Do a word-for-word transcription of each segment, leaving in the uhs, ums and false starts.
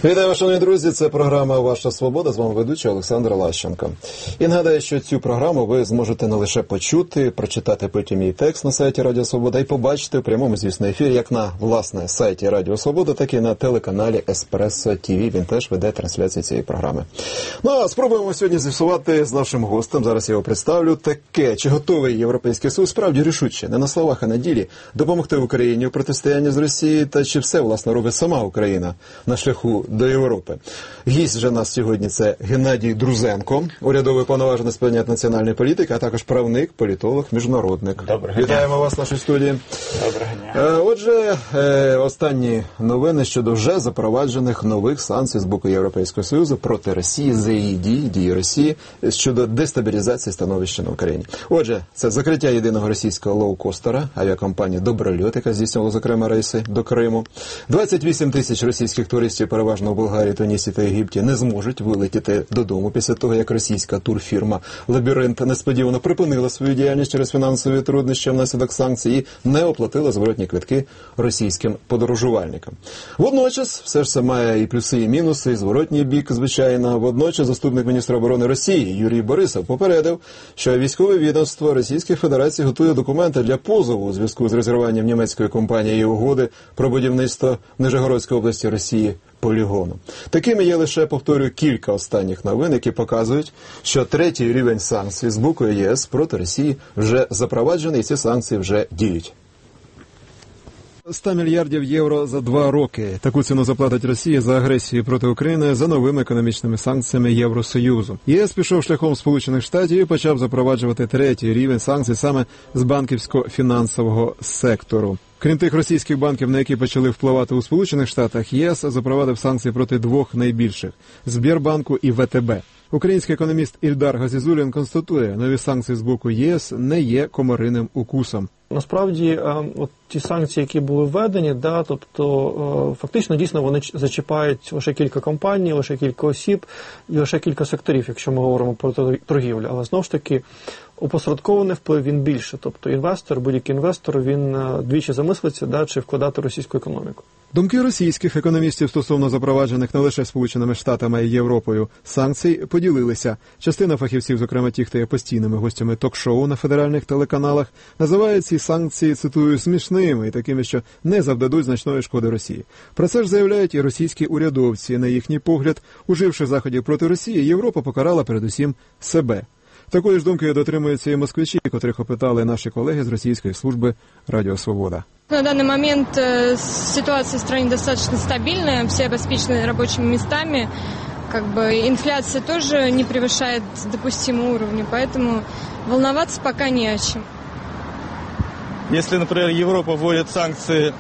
Вітаю, шановні друзі, це програма «Ваша свобода», з вами ведучий Олександр Лащенко. І нагадаю, що цю програму ви зможете не лише почути, прочитати потім її текст на сайті Радіо Свобода і побачити в прямому, звісно, ефірі як на, власне, сайті Радіо Свобода, так і на телеканалі Еспресо ТВ. Він теж веде трансляцію цієї програми. Ну, а спробуємо сьогодні з'ясувати з нашим гостем, зараз я його представлю, таке, чи готовий Європейський Союз справді рішуче, не на словах, а на ділі, допомогти Україні у протистоянні з Росією, та чи все, власне, робить сама Україна на шляху до Європи. Гість же нас сьогодні це Геннадій Друзенко, урядовий повноважений з питань національної політики, а також правник, політолог, міжнародник. Доброго дня. Вітаємо вас в нашій студії. Доброго дня. Отже, останні новини щодо вже запроваджених нових санкцій з боку Європейського Союзу проти Росії за її дії, дії Росії щодо дестабілізації становища на Україні. Отже, це закриття єдиного російського лоукостера, авіакомпанії «Доброльот», яка здійснювала, зокрема, рейси до Криму. двадцять вісім тисяч російських туристів, переважно в Болгарії, Тунісі та Єгипті, не зможуть вилетіти додому після того, як російська турфірма «Лабіринт» несподівано припинила свою діяльність через фінансові труднощі внаслідок санкцій і не оплатила зворотні квитки російським подорожувальникам. Водночас, все ж це має і плюси, і мінуси, і зворотній бік, звичайно. Водночас заступник міністра оборони Росії Юрій Борисов попередив, що військове відомство Російської Федерації готує документи для позову у зв'язку з розірванням німецької компанії угоди про будівництво в Нижегородській області Росії полігону. Такими є лише, повторюю, кілька останніх новин, які показують, що третій рівень санкцій з боку ЄС проти Росії вже запроваджений, і ці санкції вже діють. сто мільярдів євро за два роки. Таку ціну заплатить Росія за агресію проти України за новими економічними санкціями Євросоюзу. ЄС пішов шляхом Сполучених Штатів і почав запроваджувати третій рівень санкцій саме з банківсько-фінансового сектору. Крім тих російських банків, на які почали впливати у Сполучених Штатах, ЄС запровадив санкції проти двох найбільших – Сбербанку і ВТБ. Український економіст Ільдар Газізулін констатує, нові санкції з боку ЄС не є комариним укусом. Насправді, от ті санкції, які були введені, да, тобто фактично дійсно вони зачіпають лише кілька компаній, лише кілька осіб і лише кілька секторів, якщо ми говоримо про торгівлю. Але знову ж таки, опосередкований вплив він більше. Тобто інвестор, будь-який інвестор, він двічі замислиться, да, чи вкладати в російську економіку. Думки російських економістів стосовно запроваджених не лише Сполученими Штатами, а й Європою санкцій поділилися. Частина фахівців, зокрема ті, хто є постійними гостями ток-шоу на федеральних телеканалах, називають ці санкції, цитую, смішними і такими, що не завдадуть значної шкоди Росії. Про це ж заявляють і російські урядовці. На їхній погляд, уживши заходів проти Росії, Європа покарала передусім себе. Такої ж думки дотримуються і москвичі, котрих опитали наші колеги з російської служби «Радіо Свобода». На данный момент ситуация в стране достаточно стабильная, все обеспечены рабочими местами, как бы инфляция тоже не превышает допустимого уровня, поэтому волноваться пока не о чем. Если, например, Европа вводит санкции,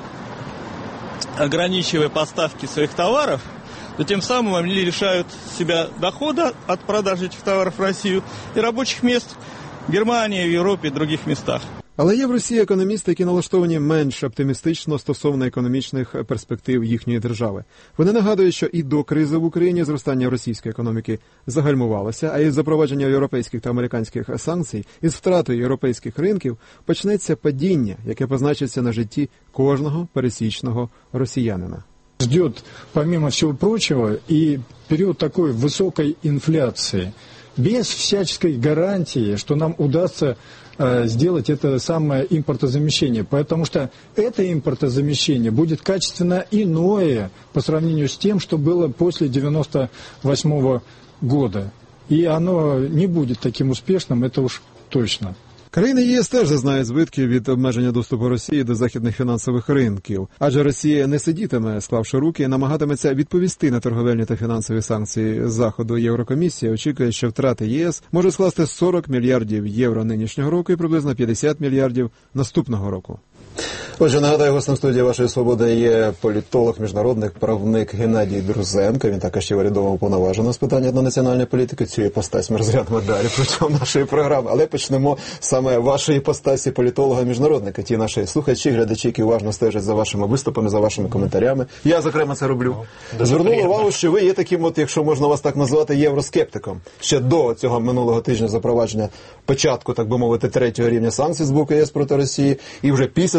ограничивая поставки своих товаров, то тем самым они лишают себя дохода от продажи этих товаров в Россию и рабочих мест в Германии, в Европе и других местах. Але є в Росії економісти, які налаштовані менш оптимістично стосовно економічних перспектив їхньої держави. Вони нагадують, що і до кризи в Україні зростання російської економіки загальмувалося, а із запровадження європейських та американських санкцій, із втратою європейських ринків почнеться падіння, яке позначиться на житті кожного пересічного росіянина. Ждет, помимо всего прочего, и период такой высокой инфляции, без всяческой гарантии, что нам удастся э, сделать это самое импортозамещение, потому что это импортозамещение будет качественно иное по сравнению с тем, что было после девяносто восьмого года. И оно не будет таким успешным, это уж точно. Країни ЄС теж зазнають збитків від обмеження доступу Росії до західних фінансових ринків. Адже Росія не сидітиме, склавши руки, і намагатиметься відповісти на торговельні та фінансові санкції Заходу. Єврокомісія очікує, що втрати ЄС може скласти сорок мільярдів євро нинішнього року і приблизно п'ятдесят мільярдів наступного року. Отже, нагадаю, гостем студії «Вашої свободи» є політолог, міжнародник, правник Геннадій Друзенко. Він також є урядово уповноважений з питань національної політики. Цю іпостась ми розглянемо далі протягом нашої програми. Але почнемо саме вашої іпостасі політолога-міжнародника. Ті наші слухачі, глядачі, які уважно стежать за вашими виступами, за вашими коментарями. Я, зокрема, це роблю. Звернули увагу, що ви є таким, от, якщо можна вас так назвати, євроскептиком. Ще до цього минулого тижня запровадження початку, так би мовити, третього рівня санкцій з боку ЄС проти Росії. І вже після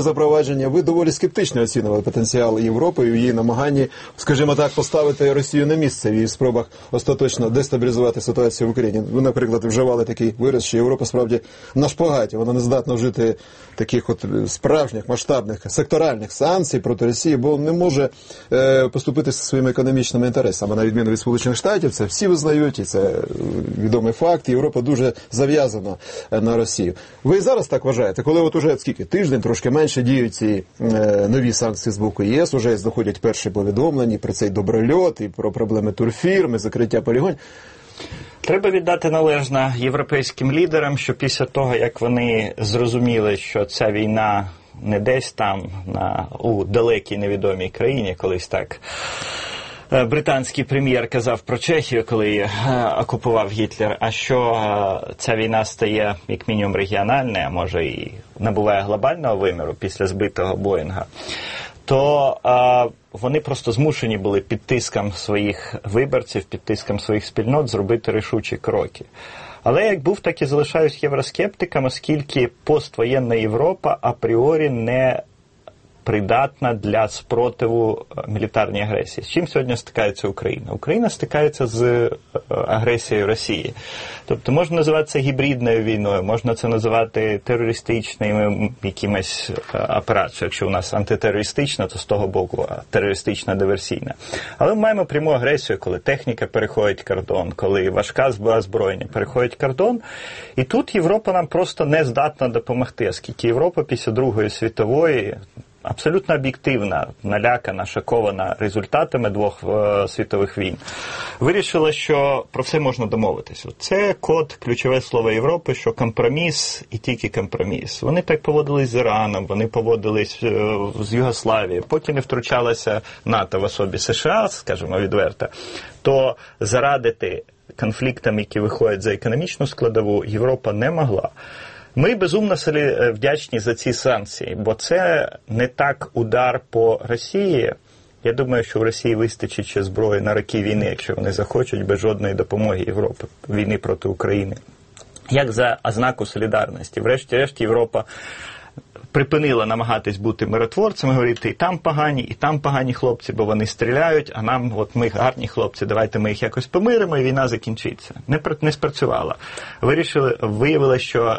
запровадження. Ви доволі скептично оцінювали потенціал Європи і в її намаганні, скажімо так, поставити Росію на місце в її спробах остаточно дестабілізувати ситуацію в Україні. Ви, наприклад, вживали такий вираз, що Європа справді на шпагаті. Вона не здатна вжити таких от справжніх, масштабних, секторальних санкцій проти Росії, бо не може е, поступити зі своїми економічними інтересами. На відміну від Сполучених Штатів, це всі визнають, і це відомий факт. Європа дуже зав'язана на Росію. Ви зараз так вважаєте, коли от уже скільки тиждень, трошки менше діють ці е, нові санкції з боку ЄС, уже доходять перші повідомлення про цей доброльот, і про проблеми турфірм, і закриття полігонів. Треба віддати належне європейським лідерам, що після того, як вони зрозуміли, що ця війна не десь там, на, у далекій невідомій країні, колись так британський прем'єр казав про Чехію, коли її окупував Гітлер, а що ця війна стає, як мінімум, регіональною, а може і набуває глобального виміру після збитого Боїнга, то а, вони просто змушені були під тиском своїх виборців, під тиском своїх спільнот зробити рішучі кроки. Але як був, так і залишаюсь євроскептиком, оскільки поствоєнна Європа апріорі не придатна для спротиву мілітарній агресії. З чим сьогодні стикається Україна? Україна стикається з агресією Росії. Тобто можна називати це гібридною війною, можна це називати терористичною якимось операцією. Якщо у нас антитерористична, то з того боку терористична, диверсійна. Але ми маємо пряму агресію, коли техніка переходить кордон, коли важка озброєння переходить кордон. І тут Європа нам просто не здатна допомогти, оскільки Європа після Другої світової абсолютно об'єктивна, налякана, шокована результатами двох е, світових війн, вирішила, що про все можна домовитися. Це код, ключове слово Європи, що компроміс і тільки компроміс. Вони так поводились з Іраном, вони поводились е, з Югославією, потім і втручалася НАТО в особі США, скажімо відверто, то зарадити конфліктам, які виходять за економічну складову, Європа не могла. Ми безумно вдячні за ці санкції, бо це не так удар по Росії. Я думаю, що в Росії вистачить ще зброї на роки війни, якщо вони захочуть, без жодної допомоги Європи, війни проти України. Як за ознаку солідарності. Врешті-решт Європа припинила намагатись бути миротворцями, говорити, і там погані, і там погані хлопці, бо вони стріляють, а нам, от ми гарні хлопці, давайте ми їх якось помиримо, і війна закінчиться. Не, не спрацювала. Вирішили, виявили, що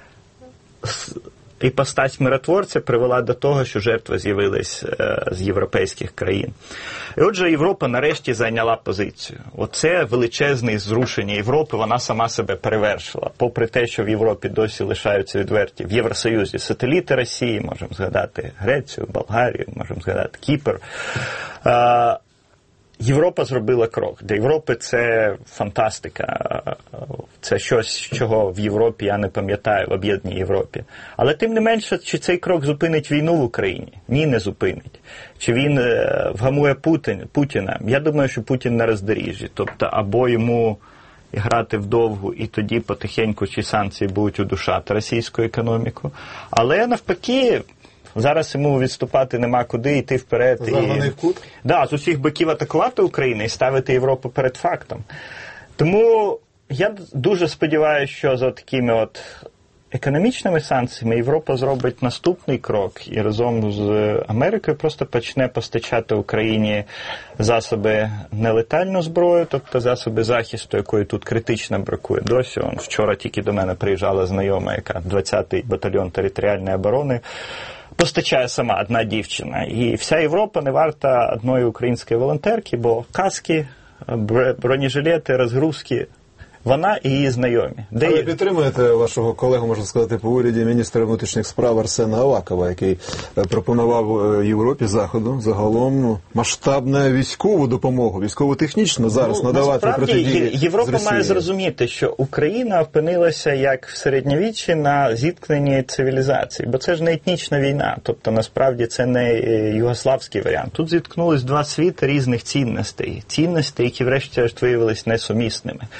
іпостась миротворця привела до того, що жертви з'явились е, з європейських країн. І отже, Європа нарешті зайняла позицію. Оце величезне зрушення Європи, вона сама себе перевершила. Попри те, що в Європі досі лишаються відверті в Євросоюзі сателіти Росії, можемо згадати Грецію, Болгарію, можемо згадати Кіпр. Е, Європа зробила крок. Для Європи це фантастика. Це щось, чого в Європі я не пам'ятаю, в об'єднаній Європі. Але тим не менше, чи цей крок зупинить війну в Україні? Ні, не зупинить. Чи він вгамує Путін, Путіна? Я думаю, що Путін на роздоріжжі. Тобто, або йому грати вдовгу, і тоді потихеньку ці санкції будуть удушати російську економіку. Але навпаки, зараз йому відступати нема куди, йти вперед. Загнаний в кут? Да, з усіх боків атакувати Україну і ставити Європу перед фактом. Тому я дуже сподіваюся, що за такими от економічними санкціями Європа зробить наступний крок і разом з Америкою просто почне постачати Україні засоби нелетальну зброю, тобто засоби захисту, якої тут критично бракує досі. Он вчора тільки до мене приїжджала знайома, яка двадцятий батальйон територіальної оборони постачає сама одна дівчина. І вся Європа не варта одної української волонтерки, бо каски, бронежилети, розгрузки, вона і її знайомі. Де А ви є... підтримуєте вашого колегу, можна сказати, по уряді, міністра внутрішніх справ Арсена Авакова, який пропонував Європі, Заходу, загалом масштабну військову допомогу, військово-технічну зараз ну, надавати протидії Європа має зрозуміти, що Україна опинилася, як в середньовіччі, на зіткненні цивілізацій. Бо це ж не етнічна війна, тобто насправді це не югославський варіант. Тут зіткнулись два світи різних цінностей. Цінностей, які врешті-решт виявились несумісними.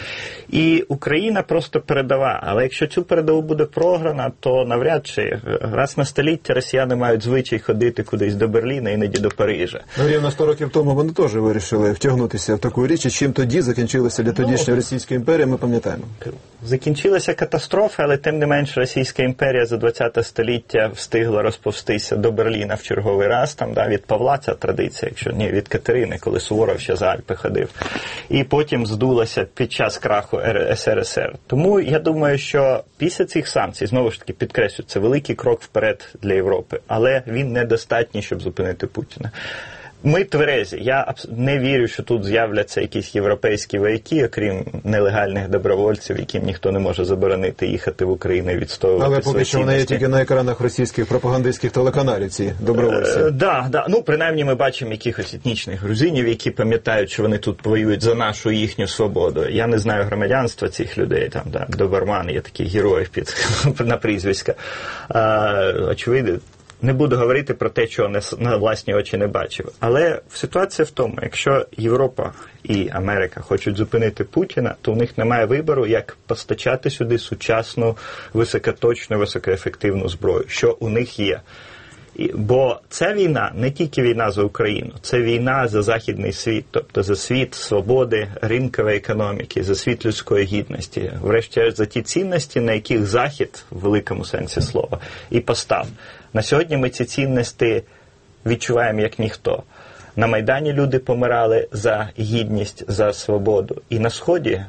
І Україна просто передова. Але якщо цю передову буде програна, то навряд чи раз на століття росіяни мають звичай ходити кудись до Берліна, іноді до Парижа. Ну, рівно сто років тому вони теж вирішили втягнутися в таку річ, і чим тоді закінчилася для тодішня ну, Російська імперія, ми пам'ятаємо. Закінчилася катастрофа, але тим не менш Російська імперія за ХХ століття встигла розповстися до Берліна в черговий раз, там, да, від Павла ця традиція, якщо ні, від Катерини, коли Суворов ще за Альпи ходив. І потім здулася під час краху ес ер ес ер. Тому я думаю, що після цих санкцій, знову ж таки підкреслю, це великий крок вперед для Європи, але він недостатній, щоб зупинити Путіна. Ми тверезі. Я не вірю, що тут з'являться якісь європейські вояки, окрім нелегальних добровольців, яким ніхто не може заборонити їхати в Україну і відстоювати свої цінності. Але поки що вони є тільки на екранах російських пропагандистських телеканалів, ці добровольці. Так, е, да, да. Ну, принаймні ми бачимо якихось етнічних грузинів, які пам'ятають, що вони тут воюють за нашу їхню свободу. Я не знаю громадянства цих людей, там, да, добермани, є такі герої під, на прізвиська. А, очевидно, не буду говорити про те, чого не, на власні очі не бачив. Але ситуація в тому, якщо Європа і Америка хочуть зупинити Путіна, то у них немає вибору, як постачати сюди сучасну, високоточну, високоефективну зброю, що у них є. І, бо ця війна не тільки війна за Україну, це війна за західний світ, тобто за світ свободи, ринкової економіки, за світ людської гідності. Врешті за ті цінності, на яких Захід, в великому сенсі слова, і постав. На сьогодні ми ці цінності відчуваємо як ніхто. На Майдані люди помирали за гідність, за свободу. І на Сході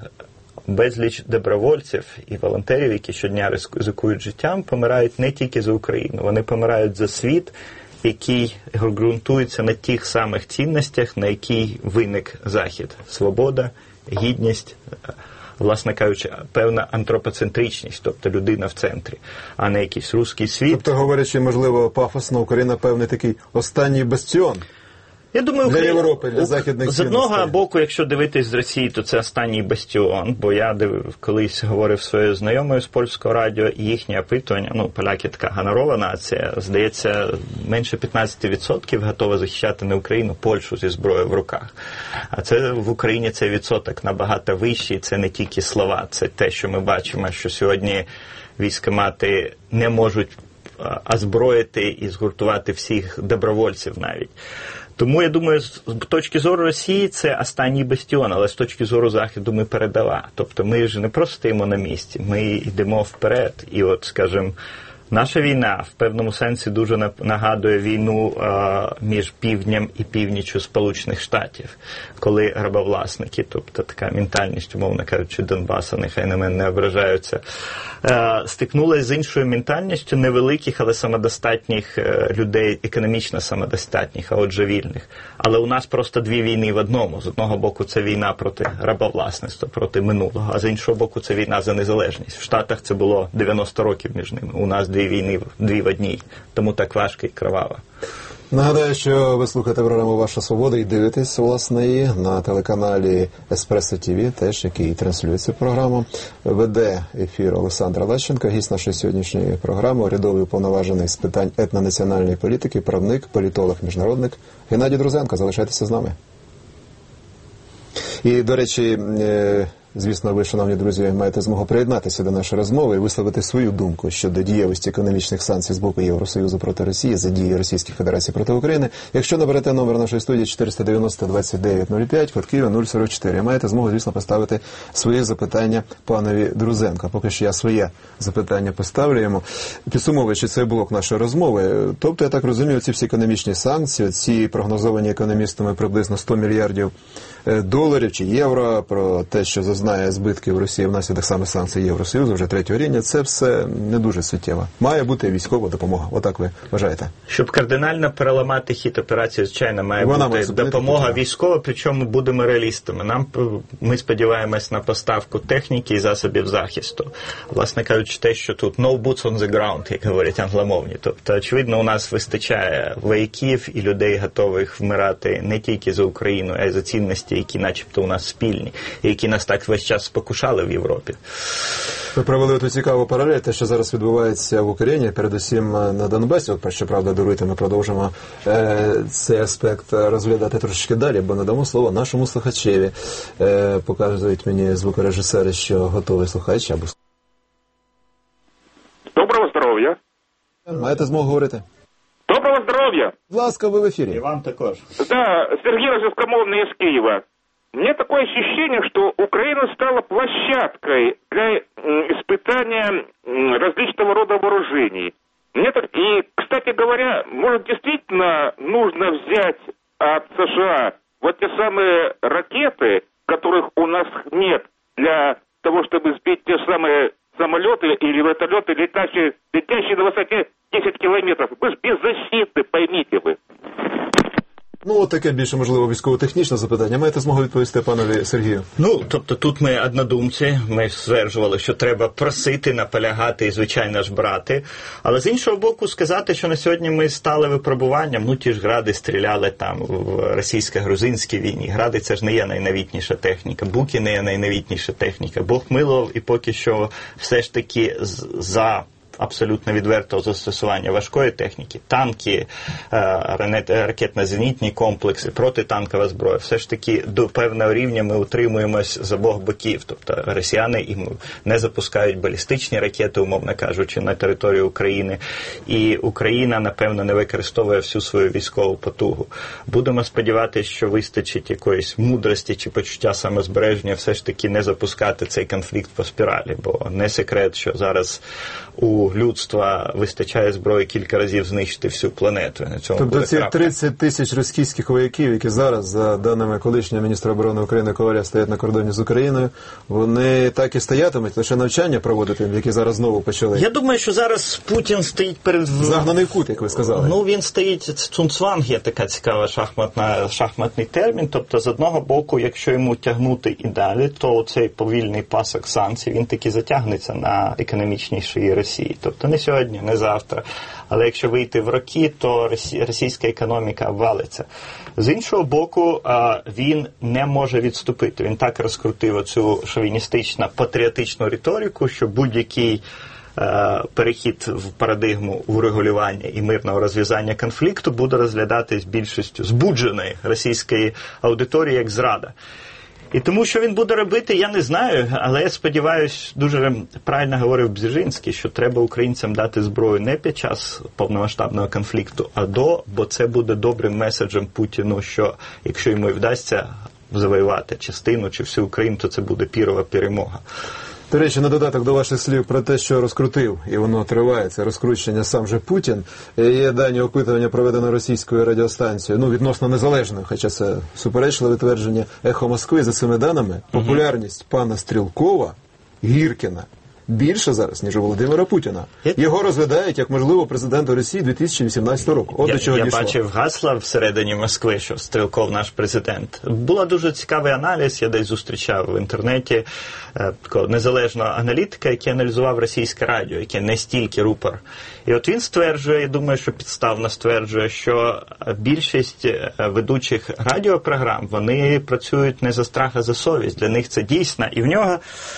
безліч добровольців і волонтерів, які щодня ризикують життям, помирають не тільки за Україну. Вони помирають за світ, який ґрунтується на тих самих цінностях, на який виник Захід. Свобода, гідність, власне кажучи, певна антропоцентричність, тобто людина в центрі, а не якийсь русський світ. Тобто, говорячи, можливо, пафосно, Україна, певний такий останній бастіон. Я думаю, для Європи, для західних з одного боку, якщо дивитись з Росії, то це останній бастіон, бо я див, колись говорив своєю знайомою з польського радіо, і їхнє опитування, ну, поляки така гонорова нація, здається, менше п'ятнадцять відсотків готова захищати не Україну, Польщу зі зброєю в руках. А це в Україні цей відсоток набагато вищий, це не тільки слова, це те, що ми бачимо, що сьогодні військкомати не можуть озброїти і згуртувати всіх добровольців навіть. Тому, я думаю, з точки зору Росії це останній бастіон, але з точки зору Заходу ми передова. Тобто ми ж не просто стоїмо на місці, ми йдемо вперед. І от, скажімо, наша війна в певному сенсі дуже нагадує війну а, між півднем і північчю Сполучених Штатів, коли рабовласники, тобто така ментальність, умовно кажучи, Донбаса, нехай на мене не ображаються, а, стикнулася з іншою ментальністю невеликих, але самодостатніх людей, економічно самодостатніх, а отже вільних. Але у нас просто дві війни в одному. З одного боку це війна проти рабовласництва, проти минулого, а з іншого боку це війна за незалежність. В Штатах це було дев'яносто років між ними. У нас дві війни, дві в одній. Тому так важко і кроваво. Нагадаю, що ви слухаєте програму «Ваша свобода» і дивитесь, власне, її на телеканалі Еспресо ті ві, теж, який транслює цю програму. Веде ефір Олександр Лещенко, гість нашої сьогоднішньої програми, урядовий уповноважений з питань етнонаціональної політики, правник, політолог, міжнародник Геннадій Друзенко. Залишайтеся з нами. І, до речі, звісно, ви, шановні друзі, маєте змогу приєднатися до нашої розмови і висловити свою думку щодо дієвості економічних санкцій з боку Євросоюзу проти Росії за дії Російської Федерації проти України. Якщо наберете номер нашої студії чотириста дев'яносто двадцять дев'ять нуль п'ять, код Києва нуль сорок чотири, маєте змогу, звісно, поставити свої запитання панові Друзенко. Поки що я своє запитання поставлю йому. Підсумовуючи цей блок нашої розмови, тобто, я так розумію, ці всі економічні санкції, ці прогнозовані економістами приблизно сто мільярдів доларів чи євро, про те, що зазнає збитків Росії внаслідок саме санкцій Євросоюзу вже третього рівня, це все не дуже суттєво. Має бути військова допомога. Отак ви вважаєте? Щоб кардинально переламати хід операції, звичайно, має Вона бути має допомога Путіна. Військова, причому будемо реалістами. Нам, ми сподіваємось на поставку техніки і засобів захисту. Власне кажучи, те, що тут no boots on the ground, як говорять англомовні. Тобто, очевидно, у нас вистачає вояків і людей, готових вмирати не тільки за Україну, а й за цінності, які начебто у нас спільні, які нас так весь час спокушали в Європі. Ви провели ту цікаву паралель, те, що зараз відбувається в Україні, передусім на Донбасі. От, щоправда, даруйте, ми продовжимо е, цей аспект розглядати трошечки далі, бо надамо слово нашому слухачеві. Е, показують мені звукорежисери, що готовий слухач. Або... Доброго здоров'я. Маєте змогу говорити? Доброго здоров'я. Будь ласка, ви в ефірі. І вам також. Да, Сергей Рожескомовный из Киева. Мне такое ощущение, что Украина стала площадкой для испытания различного рода вооружений. Мне так... И, кстати говоря, может, действительно нужно взять от США вот те самые ракеты, которых у нас нет, для того, чтобы сбить те самые самолеты или вертолеты, летящие, летящие на высоте десять километров. Вы же беззащитны, поймите вы. Ну, от таке більше, можливо, військово-технічне запитання. Маєте змогу відповісти панові Сергію? Ну, тобто тут ми однодумці, ми стверджували, що треба просити, наполягати і, звичайно ж, брати. Але з іншого боку, сказати, що на сьогодні ми стали випробуванням, ну, ті ж гради стріляли там в російсько-грузинській війні. Гради – це ж не є найновітніша техніка, буки не є найновітніша техніка. Бог милував і поки що все ж таки за... абсолютно відвертого застосування важкої техніки, танки, ракетно-зенітні комплекси, протитанкова зброя. Все ж таки до певного рівня ми утримуємось з обох боків. Тобто росіяни не запускають балістичні ракети, умовно кажучи, на територію України. І Україна, напевно, не використовує всю свою військову потугу. Будемо сподіватися, що вистачить якоїсь мудрості чи почуття самозбереження все ж таки не запускати цей конфлікт по спіралі. Бо не секрет, що зараз у людства вистачає зброї кілька разів знищити всю планету. На цьому тобто буде ці крапка. тридцять тисяч російських вояків, які зараз, за даними колишнього міністра оборони України Коваля, стоять на кордоні з Україною, вони так і стоятимуть, лише навчання проводити, які зараз знову почали? Я думаю, що зараз Путін стоїть перед... Загнаний кут, як ви сказали. Ну, він стоїть, цунцванг є така цікава шахматна, шахматний термін, тобто з одного боку, якщо йому тягнути і далі, то цей повільний пасок санкцій, він таки затягнеться на економічній шиї Росії. Тобто не сьогодні, не завтра. Але якщо вийти в роки, то російська економіка обвалиться. З іншого боку, він не може відступити. Він так розкрутив оцю шовіністичну, патріотичну риторику, що будь-який перехід в парадигму урегулювання і мирного розв'язання конфлікту буде розглядатись більшістю збудженої російської аудиторії як зрада. І тому, що він буде робити, я не знаю, але я сподіваюся, дуже правильно говорив Бзежинський, що треба українцям дати зброю не під час повномасштабного конфлікту, а до, бо це буде добрим меседжем Путіну, що якщо йому вдасться завоювати частину чи всю Україну, то це буде пірова перемога. До речі, на додаток до ваших слів про те, що розкрутив, і воно триває, це розкручення сам же Путін. Є дані опитування, проведено російською радіостанцією, ну, відносно незалежною, хоча це суперечливе твердження «Ехо Москви». За цими даними, популярність пана Стрілкова, Гіркіна, більше зараз, ніж у Володимира Путіна. Його розглядають як можливо президента Росії дві тисячі вісімнадцятого року. От я, до чого я дійшло. бачив гасла всередині Москви, що Стрілков наш президент. Була дуже цікавий аналіз, я десь зустрічав в інтернеті е, такого незалежного аналітика, який аналізував російське радіо, яке не стільки рупор. І от він стверджує, я думаю, що підставно стверджує, що більшість ведучих радіопрограм, вони працюють не за страх, а за совість. Для них це дійсно. І в нього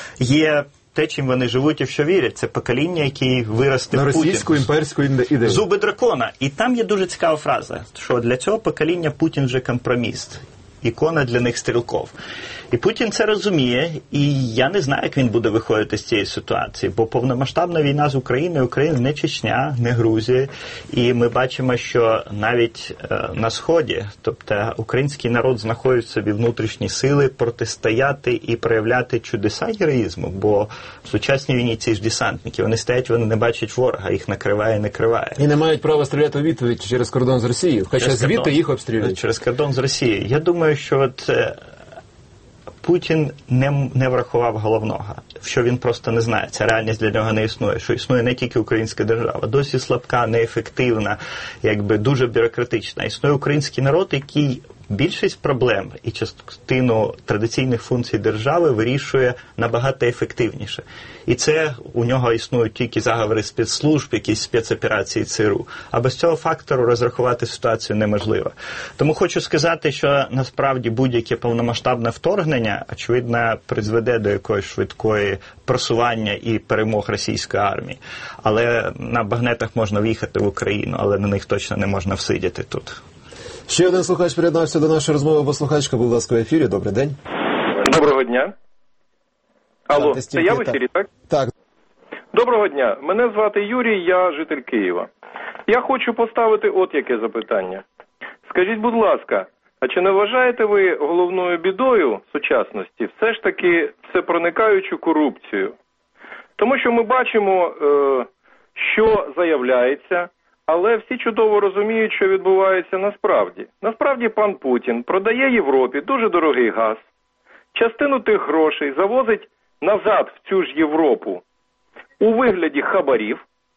є те, чим вони живуть і в що вірять. Це покоління, яке виросте на в Путін. російську імперську ідею. Зуби дракона. І там є дуже цікава фраза, що для цього покоління Путін вже компроміст. Ікона для них Стрілков. І Путін це розуміє, і я не знаю, як він буде виходити з цієї ситуації, бо повномасштабна війна з Україною, Україна не Чечня, не Грузія, і ми бачимо, що навіть е, на Сході, тобто український народ знаходить в собі внутрішні сили протистояти і проявляти чудеса героїзму, бо в сучасній війні ці ж десантники, вони стоять, вони не бачать ворога, їх накриває, накриває. І не мають права стріляти у відповідь через кордон з Росією, хоча через звідти кордон, їх обстрілюють. Через кордон з Росією. Я думаю, що от Путін не, не врахував головного, що він просто не знає. Ця реальність для нього не існує, що існує не тільки українська держава, досі слабка, неефективна, якби дуже бюрократична. Існує український народ, який більшість проблем і частину традиційних функцій держави вирішує набагато ефективніше. І це у нього існують тільки заговори спецслужб, якісь спецоперації ЦРУ. А без цього фактору розрахувати ситуацію неможливо. Тому хочу сказати, що насправді будь-яке повномасштабне вторгнення, очевидно, призведе до якоїсь швидкої просування і перемог російської армії. Але на багнетах можна в'їхати в Україну, але на них точно не можна всидіти тут. Ще один слухач приєднався до нашої розмови, бо слухачка, будь ласка, в ефірі. Добрий день. Доброго дня. Алло, це я в ефірі, так? Так. Доброго дня. Мене звати Юрій, я житель Києва. Я хочу поставити от яке запитання. Скажіть, будь ласка, а чи не вважаєте ви головною бідою сучасності все ж таки всепроникаючу корупцію? Тому що ми бачимо, е, що заявляється, але всі чудово розуміють, що відбувається насправді. Насправді пан Путін продає Європі дуже дорогий газ, частину тих грошей завозить назад в цю ж Європу у вигляді хабарів,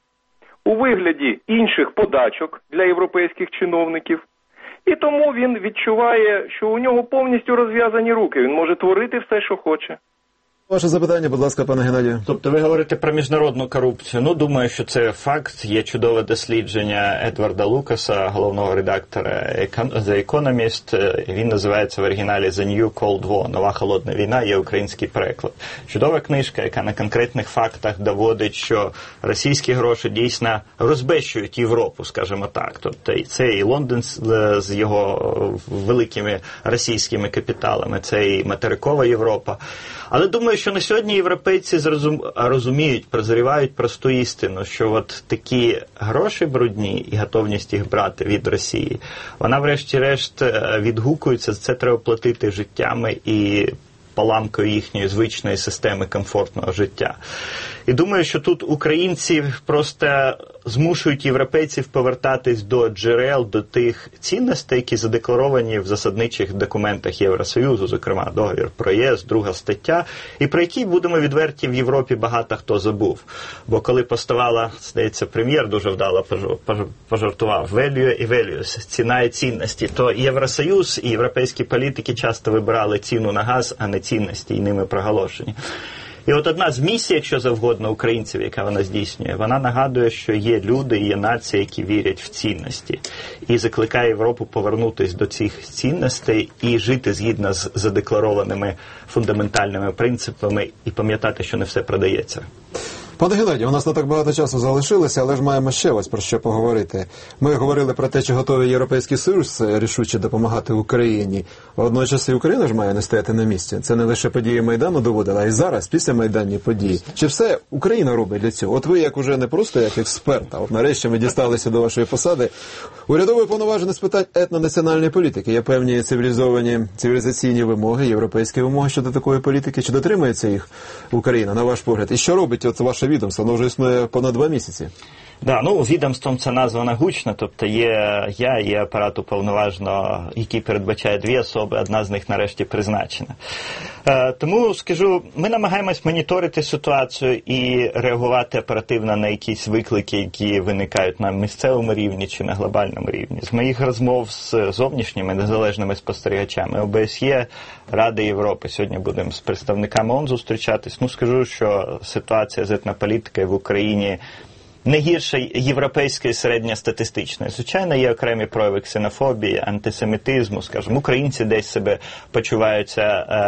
у вигляді інших подачок для європейських чиновників. І тому він відчуває, що у нього повністю розв'язані руки. Він може творити все, що хоче. Ваше запитання, будь ласка, пане Геннадію. Тобто ви говорите про міжнародну корупцію. Ну, думаю, що це факт. Є чудове дослідження Едварда Лукаса, головного редактора The Economist. Він називається в оригіналі The New Cold War, Нова холодна війна, є український переклад. Чудова книжка, яка на конкретних фактах доводить, що російські гроші дійсно розбещують Європу, скажімо так. Тобто це і Лондон з його великими російськими капіталами, це і материкова Європа. Але думаю, що на сьогодні європейці зрозум... розуміють, прозрівають просту істину, що от такі гроші брудні і готовність їх брати від Росії, вона врешті-решт відгукується, це треба платити життями і поламкою їхньої звичної системи комфортного життя. І думаю, що тут українці просто змушують європейців повертатись до джерел, до тих цінностей, які задекларовані в засадничих документах Євросоюзу, зокрема договір про ЄС, друга стаття, і про які, будемо відверті, в Європі багато хто забув. Бо коли поставала, здається, прем'єр дуже вдало пожартував, value і values, ціна і цінності, то Євросоюз і європейські політики часто вибирали ціну на газ, а не цінності, і ними проголошені. І от одна з місій, якщо завгодно, українців, яка вона здійснює, вона нагадує, що є люди, є нації, які вірять в цінності. І закликає Європу повернутися до цих цінностей і жити згідно з задекларованими фундаментальними принципами і пам'ятати, що не все продається. Пане Геннадію, у нас не так багато часу залишилося, але ж маємо ще ось про що поговорити. Ми говорили про те, чи готовий Європейський Союз рішуче допомагати Україні. Водночас і Україна ж має не стояти на місці. Це не лише події Майдану доводила, а й зараз, після майданні події. Чи все Україна робить для цього? От ви, як уже не просто як експерт, а от нарешті ми дісталися до вашої посади. Урядовий уповноважений з питань етнонаціональної політики. Є певні цивілізовані, цивілізаційні вимоги, європейські вимоги щодо такої політики. Чи дотримується їх Україна, на ваш погляд? І що робить от ваше відомство? Воно вже існує понад два місяці. Да, ну, відомством це названо гучно, тобто є я, є апарат уповноваженого, який передбачає дві особи, одна з них нарешті призначена. Е, тому, скажу, ми намагаємось моніторити ситуацію і реагувати оперативно на якісь виклики, які виникають на місцевому рівні чи на глобальному рівні. З моїх розмов з зовнішніми незалежними спостерігачами О Б С Є, Ради Європи, сьогодні будемо з представниками ООН зустрічатись, ну, скажу, що ситуація з етнополітикою в Україні не гірше європейської середньостатистичної. Звичайно, є окремі прояви ксенофобії, антисемітизму, скажімо, українці десь себе почуваються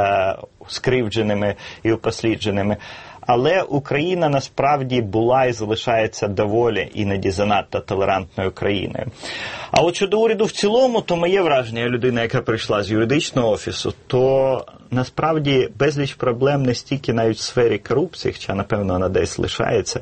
е, скривдженими і упослідженими. Але Україна насправді була і залишається доволі іноді занадто толерантною країною. А от щодо уряду в цілому, то моє враження, я людина, яка прийшла з юридичного офісу, то насправді безліч проблем не стільки навіть в сфері корупції, хоча, напевно, вона десь лишається.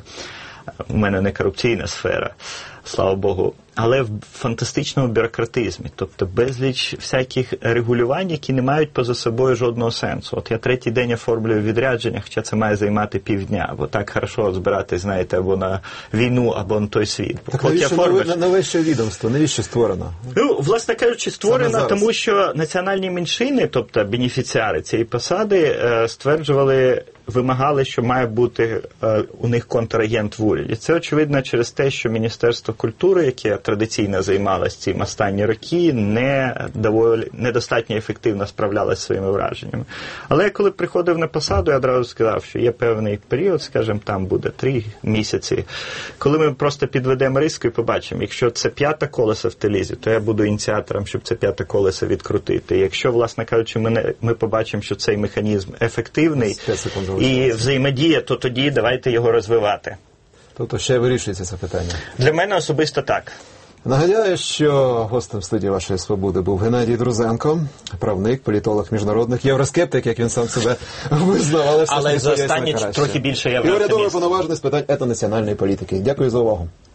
У мене не корупційна сфера, слава Богу, але в фантастичному бюрократизмі. Тобто безліч всяких регулювань, які не мають поза собою жодного сенсу. От я третій день оформлюю відрядження, хоча це має займати півдня, бо так хорошо збирати, знаєте, або на війну, або на той світ. Так навіщо оформиш... навіщо відомство? Навіщо створено? Ну, власне кажучи, створено, тому що національні меншини, тобто бенефіціари цієї посади, стверджували, вимагали, що має бути е, у них контрагент в уряді. Це, очевидно, через те, що Міністерство культури, яке традиційно займалося цим останні роки, не доволі, недостатньо ефективно справлялося своїми враженнями. Але я коли приходив на посаду, я одразу сказав, що є певний період, скажімо, там буде три місяці, коли ми просто підведемо риску і побачимо, якщо це п'яте колесо в Телізі, то я буду ініціатором, щоб це п'яте колесо відкрутити. Якщо, власне кажучи, ми, не, ми побачимо, що цей механізм ефективний і взаємодія, то тоді давайте його розвивати. Тобто ще вирішується це питання? Для мене особисто так. Нагадаю, що гостем студії «Вашої свободи» був Геннадій Друзенко, правник, політолог міжнародних, євроскептик, як він сам себе визнав, але все але ж за останні трохи більше єврооптиміст. І урядовий повноважений з питань етнонаціональної політики. Дякую за увагу.